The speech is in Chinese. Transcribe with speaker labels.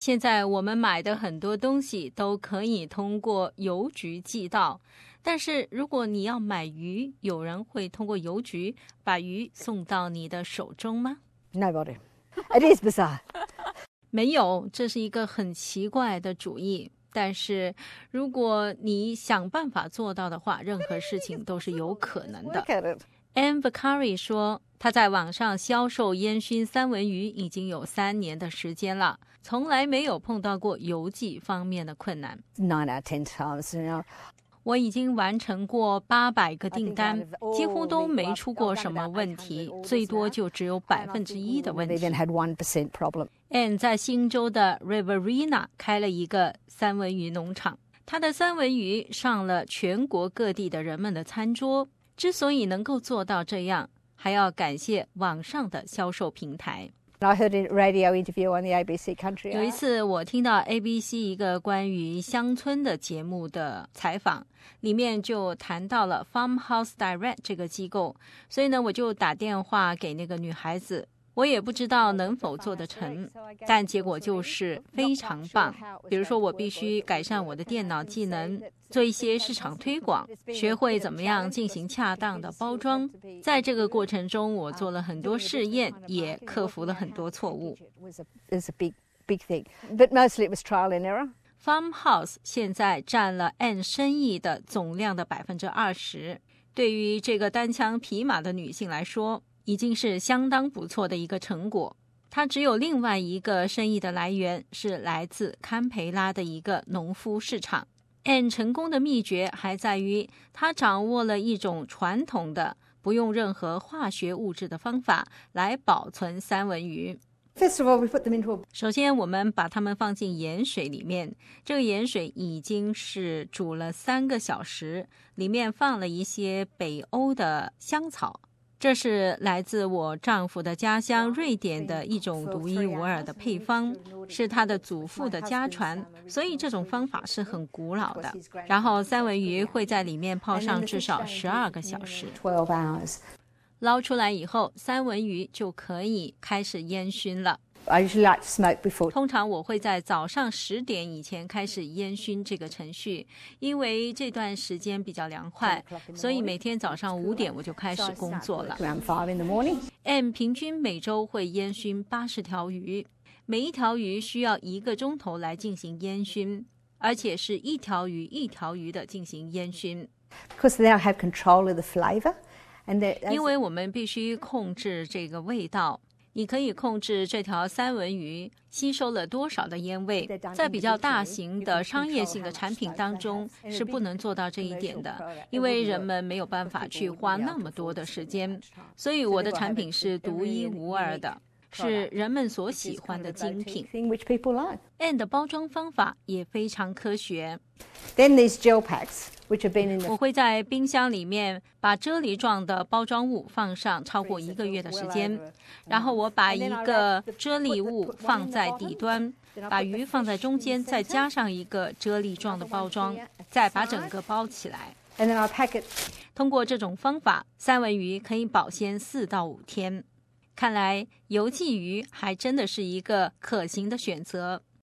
Speaker 1: 现在我们买的很多东西都可以通过邮局寄到，但是如果你要买鱼，有人会通过邮局把鱼送到你的手中吗？
Speaker 2: Nobody. It is bizarre.
Speaker 1: 没有，这是一个很奇怪的主意。但是如果你想办法做到的话，任何事情都是有可能的。Anne Vicari 说，他在网上销售烟熏三文鱼已经有3年的时间了，从来没有碰到过邮寄方面的困难。
Speaker 2: 9 out of 10 times.
Speaker 1: 我已经完成过800个订单，几乎都没出过什么问题，最多就只有1%的问题。Anne 在新州的 Riverina 开了一个三文鱼农场，他的三文鱼上了全国各地的人们的餐桌。之所以能够做到这样，还要感谢网上的销售平台。
Speaker 2: I heard a radio interview on the ABC Country Hour.
Speaker 1: 有一次我听到 ABC 一个关于乡村的节目的采访，里面就谈到了 Farmhouse Direct 这个机构，所以呢我就打电话给那个女孩子，我也不知道能否做得成，但结果就是非常棒。比如说我必须改善我的电脑技能，做一些市场推广，学会怎么样进行恰当的包装。在这个过程中我做了很多试验，也克服了很多错误。 Farmhouse 现在占了 Anne 生意的总量的 20%， 对于这个单枪匹马的女性来说已经是相当不错的一个成果。她只有另外一个生意的来源，是来自堪培拉的一个农夫市场。Anne 成功的秘诀还在于她掌握了一种传统的不用任何化学物质的方法来保存三文鱼。首先我们把它们放进盐水里面，这个盐水已经是煮了3个小时，里面放了一些北欧的香草，这是来自我丈夫的家乡瑞典的一种独一无二的配方，是他的祖父的家传，所以这种方法是很古老的。然后三文鱼会在里面泡上至少12个小时，捞出来以后，三文鱼就可以开始烟熏了。通常我会在早上10点以前开始烟熏这个程序，因为这段时间比较凉快，所以每天早上5点我就开始工作了。M 平均每周会烟熏80条鱼，每一条鱼需要1个钟头来进行烟熏，而且是一条鱼一条鱼的进行烟熏。因为我们必须控制这个味道，你可以控制这条三文鱼吸收了多少的烟味，在比较大型的商业性的产品当中是不能做到这一点的，因为人们没有办法去花那么多的时间，所以我的产品是独一无二的，是人们所喜欢的精品。Anne 的包装方法也非常科学。我会在冰箱里面把啫喱状的包装物放上超过1个月的时间，然后我把一个啫喱物放在底端，把鱼放在中间，再加上一个啫喱状的包装，再把整个包起来。通过这种方法，三文鱼可以保鲜4到5天。看来邮寄鱼还真的是一个可行的选择。